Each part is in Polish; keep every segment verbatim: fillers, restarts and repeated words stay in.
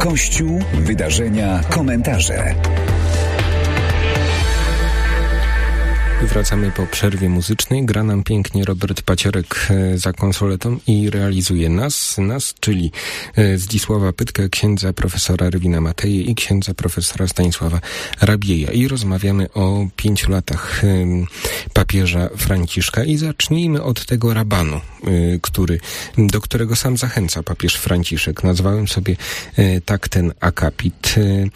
Kościół, wydarzenia, komentarze. Wracamy po przerwie muzycznej. Gra nam pięknie Robert Paciorek za konsoletą i realizuje nas, nas, czyli Zdzisława Pytkę, księdza profesora Rywina Mateje i księdza profesora Stanisława Rabieja. I rozmawiamy o pięciu latach papieża Franciszka i zacznijmy od tego rabanu, który, do którego sam zachęca papież Franciszek. Nazwałem sobie tak ten akapit.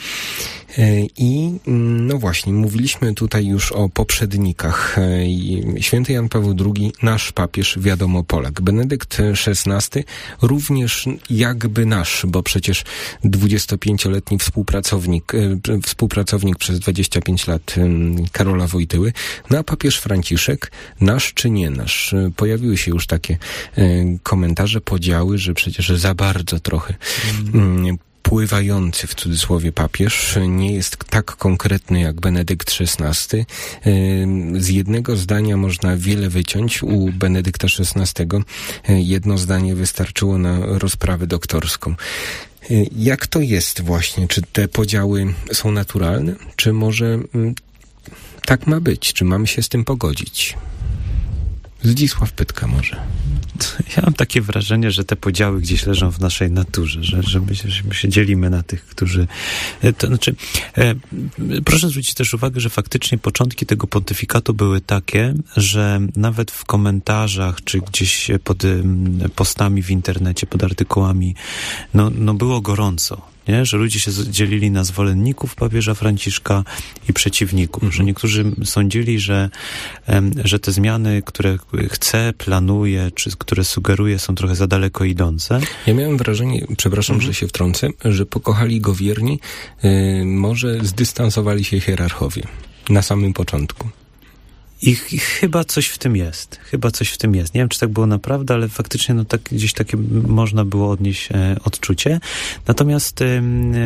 I no właśnie, mówiliśmy tutaj już o poprzednikach. Święty Jan Paweł drugi, nasz papież, wiadomo Polak. Benedykt szesnasty, również jakby nasz, bo przecież dwudziestopięcioletni współpracownik, współpracownik przez dwadzieścia pięć lat Karola Wojtyły. No a papież Franciszek, nasz czy nie nasz? Pojawiły się już takie komentarze, podziały, że przecież za bardzo trochę mm. pływający w cudzysłowie papież nie jest tak konkretny jak Benedykt szesnasty. Z jednego zdania można wiele wyciąć. U Benedykta szesnastego jedno zdanie wystarczyło na rozprawę doktorską. Jak to jest właśnie? Czy te podziały są naturalne? Czy może tak ma być? Czy mamy się z tym pogodzić? Zdzisław Pytka może. Ja mam takie wrażenie, że te podziały gdzieś leżą w naszej naturze, że, że, my, się, że my się dzielimy na tych, którzy... To znaczy, e, proszę zwrócić też uwagę, że faktycznie początki tego pontyfikatu były takie, że nawet w komentarzach, czy gdzieś pod postami w internecie, pod artykułami, no, no było gorąco. Nie? Że ludzie się dzielili na zwolenników papieża Franciszka i przeciwników, mm. że niektórzy sądzili, że, że te zmiany, które chce, planuje, czy które sugeruje, są trochę za daleko idące. Ja miałem wrażenie, przepraszam, mm. że się wtrącę, że pokochali go wierni, yy, może zdystansowali się hierarchowie na samym początku. I, I chyba coś w tym jest. Chyba coś w tym jest. Nie wiem, czy tak było naprawdę, ale faktycznie no tak, gdzieś takie można było odnieść e, odczucie. Natomiast e,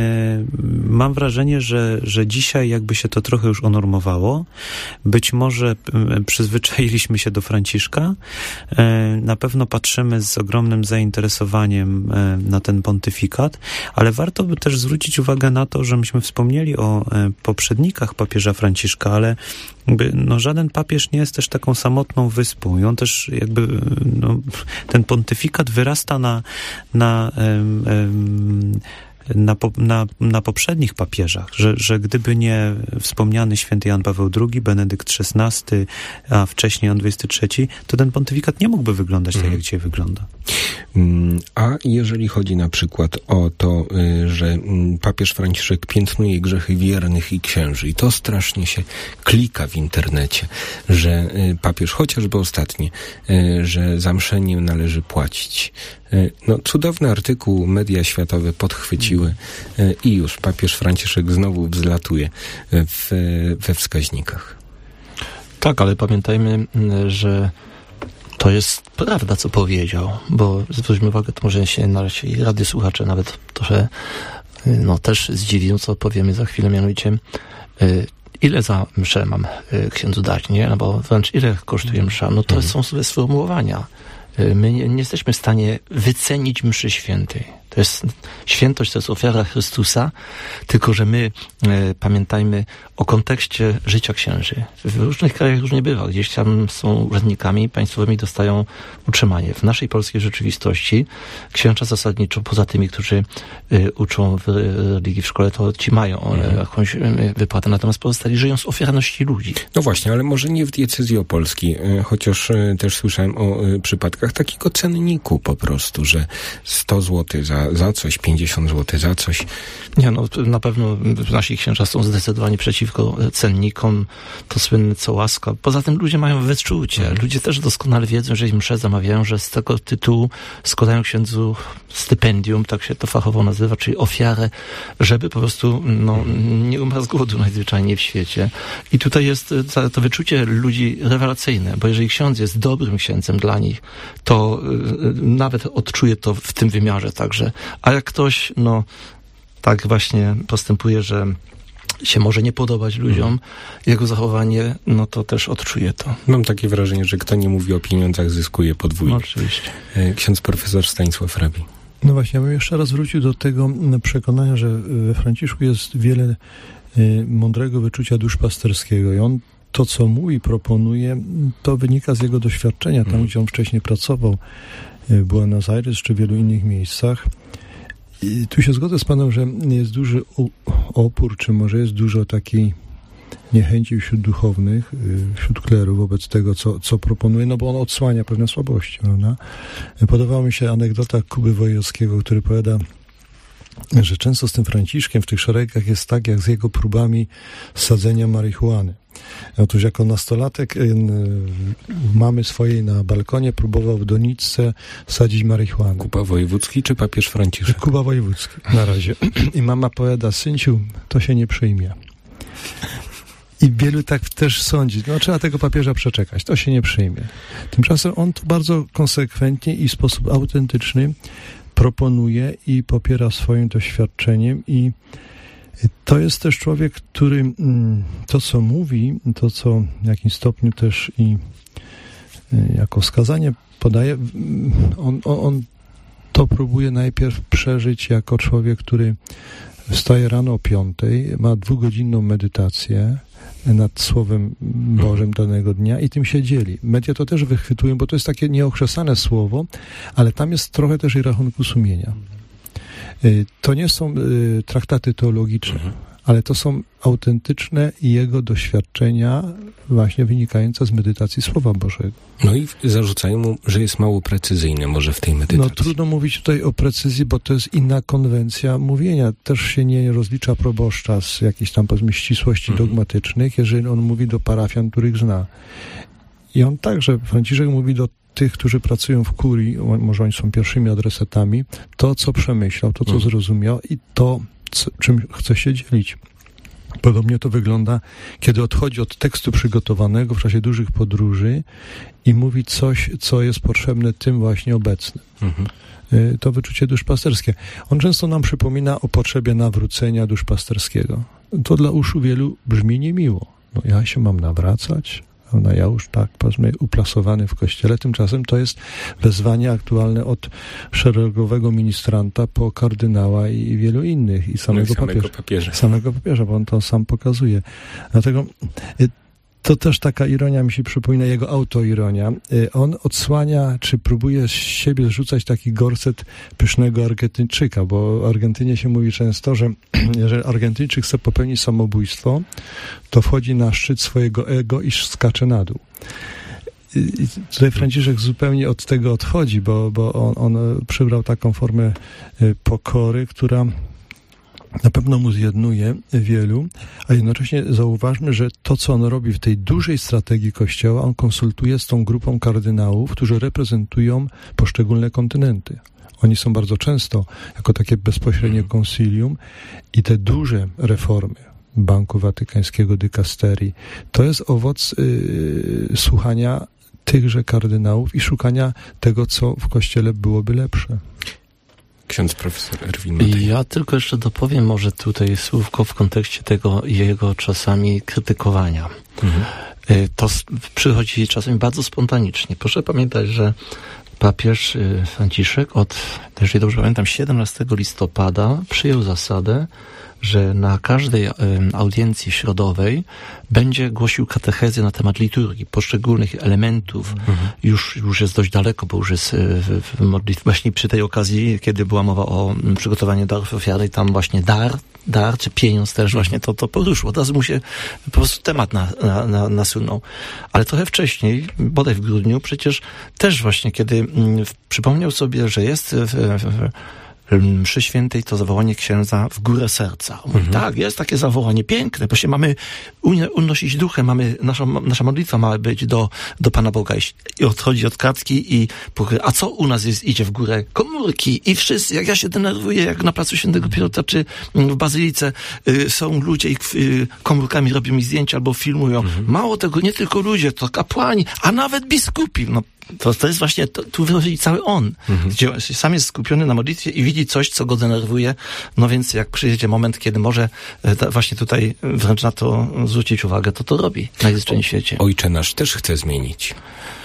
mam wrażenie, że, że dzisiaj jakby się to trochę już unormowało. Być może e, przyzwyczailiśmy się do Franciszka. E, na pewno patrzymy z ogromnym zainteresowaniem e, na ten pontyfikat, ale warto by też zwrócić uwagę na to, że myśmy wspomnieli o e, poprzednikach papieża Franciszka, ale jakby, no, żaden papież nie jest też taką samotną wyspą i on też jakby, no, ten pontyfikat wyrasta na, na, um, um, na, po, na, na poprzednich papieżach, że, że gdyby nie wspomniany święty Jan Paweł drugi, Benedykt szesnasty, a wcześniej Jan dwudziesty trzeci, to ten pontyfikat nie mógłby wyglądać tak, jak dzisiaj wygląda. A jeżeli chodzi na przykład o to, że papież Franciszek piętnuje grzechy wiernych i księży i to strasznie się klika w internecie, że papież, chociażby ostatnie, że za mszę nie należy płacić. No, cudowny artykuł media światowe podchwyciły i już papież Franciszek znowu wzlatuje w, we wskaźnikach. Tak, ale pamiętajmy, że to jest prawda, co powiedział, bo zwróćmy uwagę, to może się nasi radiosłuchacze nawet trochę no, też zdziwią, co powiemy za chwilę, mianowicie ile za mszę mam księdzu dać, nie? No bo wręcz ile kosztuje msza? No to mhm. są sobie sformułowania. My nie, nie jesteśmy w stanie wycenić mszy świętej. To jest świętość, to jest ofiara Chrystusa, tylko że my e, pamiętajmy o kontekście życia księży. W różnych krajach różnie bywa. Gdzieś tam są urzędnikami państwowymi, dostają utrzymanie. W naszej polskiej rzeczywistości księża zasadniczo, poza tymi, którzy e, uczą w religii w szkole, to ci mają mhm. jakąś e, wypłatę. Natomiast pozostali żyją z ofiarności ludzi. No właśnie, ale może nie w diecezji opolskiej, e, chociaż e, też słyszałem o e, przypadkach takiego cenniku po prostu, że sto złotych za za coś, pięćdziesiąt złotych za coś. Nie, no na pewno nasi księża są zdecydowanie przeciwko cennikom, to słynne co łaska. Poza tym ludzie mają wyczucie. Hmm. Ludzie też doskonale wiedzą, że im msze zamawiają, że z tego tytułu składają księdzu stypendium, tak się to fachowo nazywa, czyli ofiarę, żeby po prostu no, nie umarł z głodu najzwyczajniej w świecie. I tutaj jest to wyczucie ludzi rewelacyjne, bo jeżeli ksiądz jest dobrym księdzem dla nich, to y, nawet odczuje to w tym wymiarze także. A jak ktoś, no, tak właśnie postępuje, że się może nie podobać ludziom, mm. jego zachowanie, no to też odczuje to. Mam takie wrażenie, że kto nie mówi o pieniądzach, zyskuje podwójnie. No, oczywiście. Ksiądz profesor Stanisław Rabi. No właśnie, ja bym jeszcze raz wrócił do tego przekonania, że we Franciszku jest wiele mądrego wyczucia duszpasterskiego i on to, co mówi, proponuje, to wynika z jego doświadczenia, tam gdzie on wcześniej pracował, w Buenos Aires czy w wielu innych miejscach. I tu się zgodzę z panem, że jest duży opór, czy może jest dużo takiej niechęci wśród duchownych, wśród kleru wobec tego, co, co proponuje, no bo on odsłania pewne słabości, prawda? Podobała mi się anegdota Kuby Wojewódzkiego, który powiada, że często z tym Franciszkiem w tych szeregach jest tak, jak z jego próbami sadzenia marihuany. Otóż jako nastolatek mamy swojej na balkonie próbował w doniczce sadzić marihuanę. Kuba Wojewódzki czy papież Franciszek? Kuba Wojewódzki na razie. I mama powiada, synciu, to się nie przyjmie. I wielu tak też sądzi, no trzeba tego papieża przeczekać, to się nie przyjmie. Tymczasem on to bardzo konsekwentnie i w sposób autentyczny proponuje i popiera swoim doświadczeniem i to jest też człowiek, który to, co mówi, to, co w jakimś stopniu też i jako wskazanie podaje, on, on, on to próbuje najpierw przeżyć jako człowiek, który wstaje rano o piątej, ma dwugodzinną medytację nad Słowem Bożym danego dnia i tym się dzieli. Media to też wychwytują, bo to jest takie nieokrzesane słowo, ale tam jest trochę też i rachunku sumienia. To nie są traktaty teologiczne, ale to są autentyczne jego doświadczenia właśnie wynikające z medytacji Słowa Bożego. No i zarzucają mu, że jest mało precyzyjny może w tej medytacji. No trudno mówić tutaj o precyzji, bo to jest inna konwencja mówienia. Też się nie rozlicza proboszcza z jakichś tam powiedzmy ścisłości mhm. dogmatycznych, jeżeli on mówi do parafian, których zna. I on także, Franciszek mówi do tych, którzy pracują w kurii, może oni są pierwszymi adresatami, to, co przemyślał, to, co mhm. zrozumiał i to, co, czym chce się dzielić. Podobnie to wygląda, kiedy odchodzi od tekstu przygotowanego w czasie dużych podróży i mówi coś, co jest potrzebne tym właśnie obecnym. Mhm. To wyczucie duszpasterskie. On często nam przypomina o potrzebie nawrócenia duszpasterskiego. To dla uszu wielu brzmi niemiło. No ja się mam nawracać? No ja już tak, powiedzmy, uplasowany w kościele. Tymczasem to jest wezwanie aktualne od szeregowego ministranta po kardynała i wielu innych. I samego, no i samego papieża. papieża. Samego papieża, bo on to sam pokazuje. Dlatego to też taka ironia mi się przypomina, jego autoironia. On odsłania, czy próbuje z siebie zrzucać taki gorset pysznego Argentyńczyka, bo o Argentynie się mówi często, że jeżeli Argentyńczyk chce popełnić samobójstwo, to wchodzi na szczyt swojego ego i skacze na dół. I tutaj Franciszek zupełnie od tego odchodzi, bo, bo on, on przybrał taką formę pokory, która na pewno mu zjednuje wielu, a jednocześnie zauważmy, że to, co on robi w tej dużej strategii Kościoła, on konsultuje z tą grupą kardynałów, którzy reprezentują poszczególne kontynenty. Oni są bardzo często jako takie bezpośrednie konsylium i te duże reformy Banku Watykańskiego, dykasterii, to jest owoc yy, słuchania tychże kardynałów i szukania tego, co w Kościele byłoby lepsze. Ksiądz profesor Erwin Matej. Ja tylko jeszcze dopowiem może tutaj słówko w kontekście tego jego czasami krytykowania. Mhm. To przychodzi czasami bardzo spontanicznie. Proszę pamiętać, że papież Franciszek od, jeżeli dobrze pamiętam, siedemnastego listopada przyjął zasadę, że na każdej audiencji środowej będzie głosił katechezę na temat liturgii, poszczególnych elementów. Mhm. Już, już jest dość daleko, bo już jest w, w modlitwie. Właśnie przy tej okazji, kiedy była mowa o przygotowaniu darów ofiary, tam właśnie dar, dar czy pieniądz też właśnie to, to poruszyło. Od razu mu się po prostu temat na, na, na, nasunął. Ale trochę wcześniej, bodaj w grudniu, przecież też właśnie, kiedy mm, przypomniał sobie, że jest w, w, mszy świętej to zawołanie księdza w górę serca. Mówi, mhm. tak, jest takie zawołanie piękne, bo się mamy unosić duchem, mamy, nasza, nasza modlitwa ma być do, do Pana Boga i odchodzi od kartki i a co u nas jest, idzie w górę? Komórki i wszyscy, jak ja się denerwuję, jak na placu Świętego Piotra czy w Bazylice y, są ludzie i y, komórkami robią mi zdjęcia albo filmują. Mhm. Mało tego, nie tylko ludzie, to kapłani, a nawet biskupi. No, To, to jest właśnie, to, tu wychodzi cały on, mhm. gdzie sam jest skupiony na modlitwie i widzi coś, co go denerwuje. No więc jak przyjdzie moment, kiedy może ta, właśnie tutaj wręcz na to zwrócić uwagę, to to robi w najzwyczajniej świecie. Ojcze nasz też chce zmienić.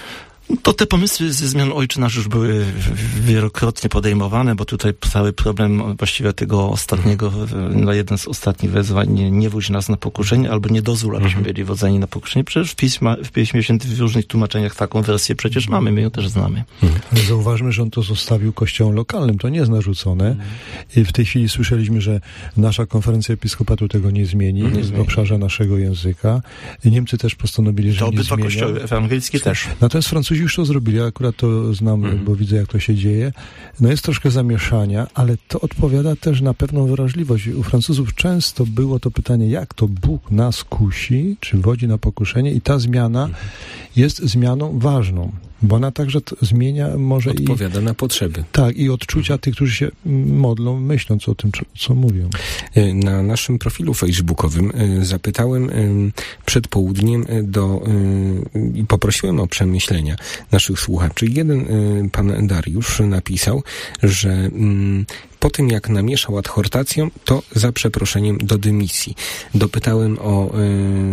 To te pomysły ze zmian Ojcze Nasz już były wielokrotnie podejmowane, bo tutaj cały problem właściwie tego ostatniego, no jeden z ostatnich wezwań, nie, nie wódź nas na pokuszenie, albo nie dozwól, abyśmy byli wodzeni na pokuszenie. Przecież w, Pisma, w Piśmie Świętym w różnych tłumaczeniach taką wersję przecież mamy, my ją też znamy. Ale zauważmy, że on to zostawił kościołom lokalnym, to nie jest narzucone. I w tej chwili słyszeliśmy, że nasza konferencja episkopatu tego nie zmieni, nie w zmieni. obszarze naszego języka. Niemcy też postanowili, że to nie obydwa zmienią. kościoły ewangelskie też. Natomiast Francuzi już to zrobili, ja akurat to znam, mm. bo widzę, jak to się dzieje. No jest troszkę zamieszania, ale to odpowiada też na pewną wrażliwość. U Francuzów często było to pytanie, jak to Bóg nas kusi, czy wodzi na pokuszenie, i ta zmiana mm. jest zmianą ważną, bo ona także zmienia może Odpowiada i... na potrzeby. Tak, i odczucia tych, którzy się modlą, myśląc o tym, co mówią. Na naszym profilu facebookowym zapytałem przed południem do i poprosiłem o przemyślenia naszych słuchaczy. Jeden pan Dariusz napisał, że po tym, jak namieszał adhortacją, to za przeproszeniem do dymisji. Dopytałem o y,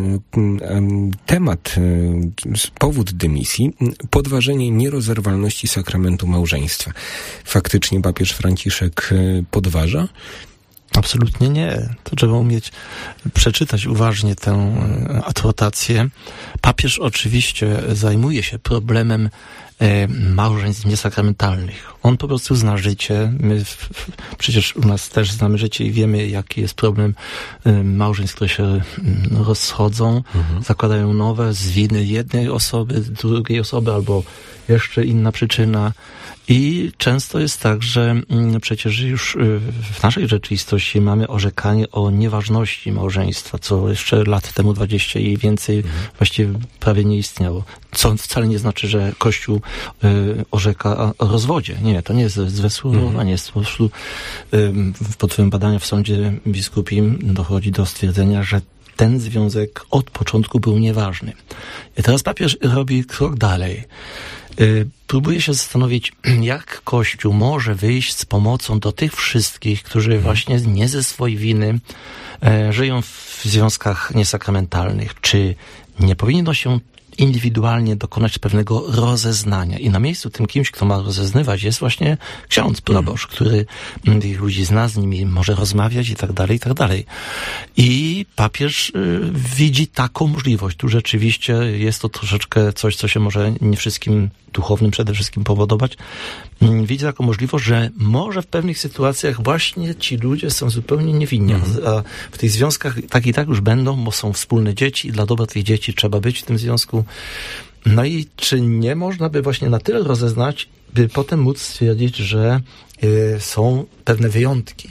y, temat, y, powód dymisji, podważenie nierozerwalności sakramentu małżeństwa. Faktycznie papież Franciszek y, podważa? Absolutnie nie. To trzeba umieć przeczytać uważnie tę adhortację. Papież oczywiście zajmuje się problemem małżeństw niesakramentalnych. On po prostu zna życie. My w, w, przecież u nas też znamy życie i wiemy, jaki jest problem małżeństw, które się rozchodzą, mhm. zakładają nowe z winy jednej osoby, drugiej osoby, albo jeszcze inna przyczyna. I często jest tak, że przecież już w naszej rzeczywistości mamy orzekanie o nieważności małżeństwa, co jeszcze lat temu dwadzieścia i więcej mhm. właściwie prawie nie istniało. Co wcale nie znaczy, że Kościół y, orzeka o rozwodzie. Nie, to nie jest złe słowo, mhm. jest po prostu y, pod wpływem badania w sądzie biskupim dochodzi do stwierdzenia, że ten związek od początku był nieważny. I teraz papież robi krok dalej. Próbuje się zastanowić, jak Kościół może wyjść z pomocą do tych wszystkich, którzy właśnie nie ze swojej winy e, żyją w związkach niesakramentalnych. Czy nie powinno się indywidualnie dokonać pewnego rozeznania. I na miejscu tym kimś, kto ma rozeznywać, jest właśnie ksiądz, proboszcz, który tych ludzi zna, z nimi może rozmawiać i tak dalej, i tak dalej. I papież y, widzi taką możliwość. Tu rzeczywiście jest to troszeczkę coś, co się może nie wszystkim duchownym przede wszystkim podobać. Widzi taką możliwość, że może w pewnych sytuacjach właśnie ci ludzie są zupełnie niewinni, mhm. a w tych związkach tak i tak już będą, bo są wspólne dzieci i dla dobra tych dzieci trzeba być w tym związku. No i czy nie można by właśnie na tyle rozeznać, by potem móc stwierdzić, że y, są pewne wyjątki?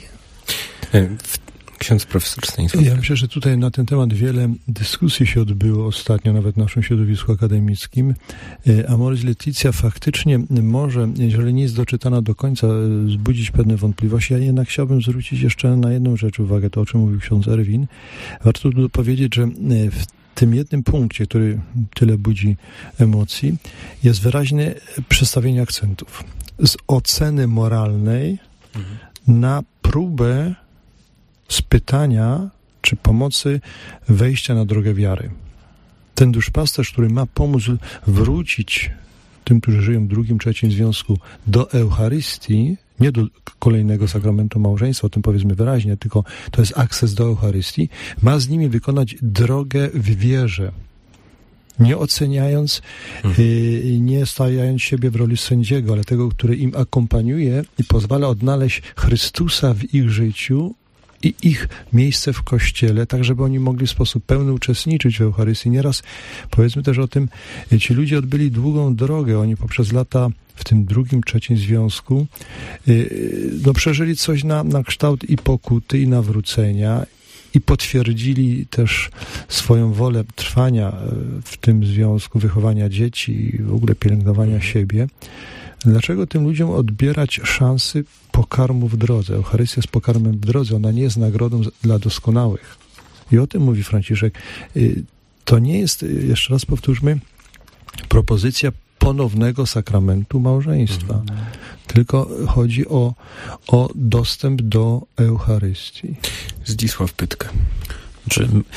W Ksiądz profesor Stanisław. Ja myślę, że tutaj na ten temat wiele dyskusji się odbyło ostatnio, nawet w naszym środowisku akademickim. Amoris Laetitia faktycznie może, jeżeli nie jest doczytana do końca, wzbudzić pewne wątpliwości. Ja jednak chciałbym zwrócić jeszcze na jedną rzecz uwagę, to o czym mówił ksiądz Erwin. Warto tu powiedzieć, że w tym jednym punkcie, który tyle budzi emocji, jest wyraźne przestawienie akcentów. Z oceny moralnej mhm. na próbę z pytania czy pomocy wejścia na drogę wiary. Ten duszpasterz, który ma pomóc wrócić tym, którzy żyją w drugim, trzecim związku, do Eucharystii, nie do kolejnego sakramentu małżeństwa, o tym powiedzmy wyraźnie, tylko to jest akces do Eucharystii, ma z nimi wykonać drogę w wierze. Nie oceniając, hmm. y, nie stawiając siebie w roli sędziego, ale tego, który im akompaniuje i pozwala odnaleźć Chrystusa w ich życiu i ich miejsce w Kościele, tak żeby oni mogli w sposób pełny uczestniczyć w Eucharystii. Nieraz powiedzmy też o tym, ci ludzie odbyli długą drogę, oni poprzez lata w tym drugim, trzecim związku no, przeżyli coś na, na kształt i pokuty, i nawrócenia, i potwierdzili też swoją wolę trwania w tym związku, wychowania dzieci i w ogóle pielęgnowania siebie. Dlaczego tym ludziom odbierać szansy pokarmu w drodze? Eucharystia jest pokarmem w drodze, ona nie jest nagrodą dla doskonałych. I o tym mówi Franciszek. To nie jest, jeszcze raz powtórzmy, propozycja ponownego sakramentu małżeństwa. Mhm. Tylko chodzi o, o dostęp do Eucharystii. Zdzisław Pytka. Czy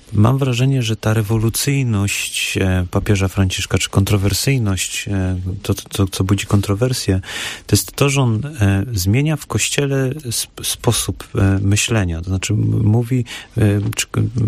mam wrażenie, że ta rewolucyjność papieża Franciszka, czy kontrowersyjność, to, to, co budzi kontrowersję, to jest to, że on zmienia w Kościele sp- sposób myślenia. To znaczy mówi, czy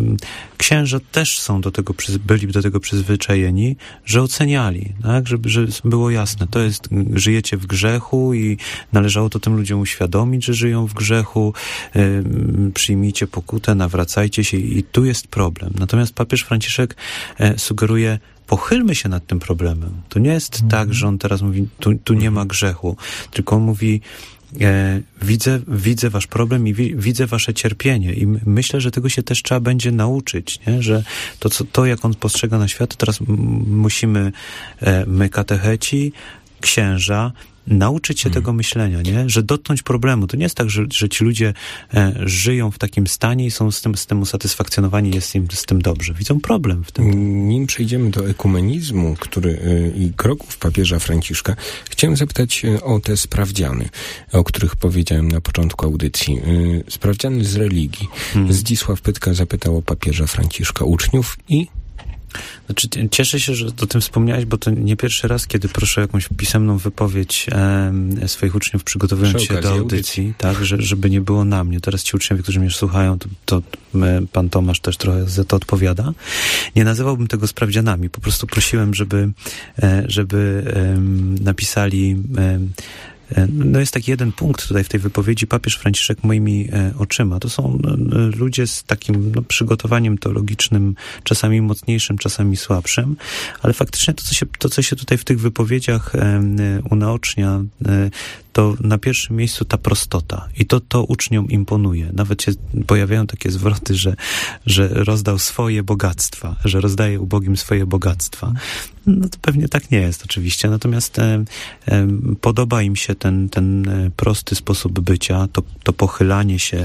księża też są do tego, byli do tego przyzwyczajeni, że oceniali, tak? Żeby, że było jasne, to jest, żyjecie w grzechu i należało to tym ludziom uświadomić, że żyją w grzechu, przyjmijcie pokutę, nawracajcie się i tu jest problem. Natomiast papież Franciszek e, sugeruje, pochylmy się nad tym problemem. To nie jest mm. tak, że on teraz mówi, tu, tu nie ma grzechu, tylko on mówi, e, widzę, widzę wasz problem i wi, widzę wasze cierpienie i my, myślę, że tego się też trzeba będzie nauczyć, nie? Że to, co, to, jak on postrzega na świat, to teraz m- musimy e, my, katecheci, księża, nauczyć się hmm. tego myślenia, nie? Że dotknąć problemu. To nie jest tak, że, że ci ludzie e, żyją w takim stanie i są z tym, z tym usatysfakcjonowani, jest im z tym dobrze. Widzą problem w tym. Nim przejdziemy do ekumenizmu, który y, i kroków papieża Franciszka, chciałem zapytać y, o te sprawdziany, o których powiedziałem na początku audycji. Y, sprawdziany z religii. Hmm. Zdzisław Pytka zapytał o papieża Franciszka uczniów i Znaczy, cieszę się, że o tym wspomniałeś, bo to nie pierwszy raz, kiedy proszę o jakąś pisemną wypowiedź e, swoich uczniów, przygotowując się do audycji, audycji. tak, że, żeby nie było na mnie. Teraz ci uczniowie, którzy mnie słuchają, to, to e, pan Tomasz też trochę za to odpowiada. Nie nazywałbym tego sprawdzianami. Po prostu prosiłem, żeby, e, żeby e, napisali e, No jest taki jeden punkt tutaj w tej wypowiedzi, papież Franciszek moimi e, oczyma. To są e, ludzie z takim no, przygotowaniem teologicznym, czasami mocniejszym, czasami słabszym, ale faktycznie to, co się, to, co się tutaj w tych wypowiedziach e, unaocznia, e, to na pierwszym miejscu ta prostota. I to, to uczniom imponuje. Nawet się pojawiają takie zwroty, że, że rozdał swoje bogactwa, że rozdaje ubogim swoje bogactwa. No to pewnie tak nie jest oczywiście. Natomiast e, e, podoba im się ten, ten prosty sposób bycia, to, to pochylanie się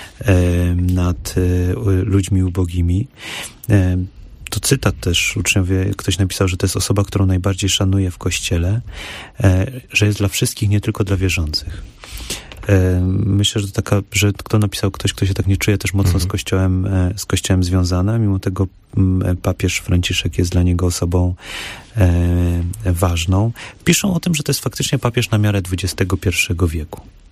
e, nad e, ludźmi ubogimi. E, To cytat też uczniowie, ktoś napisał, że to jest osoba, którą najbardziej szanuje w Kościele, e, że jest dla wszystkich, nie tylko dla wierzących. E, myślę, że to taka, że kto napisał, ktoś, kto się tak nie czuje też mocno mhm. z Kościołem, e, z Kościołem związany, mimo tego m, papież Franciszek jest dla niego osobą e, ważną. Piszą o tym, że to jest faktycznie papież na miarę dwudziestego pierwszego wieku.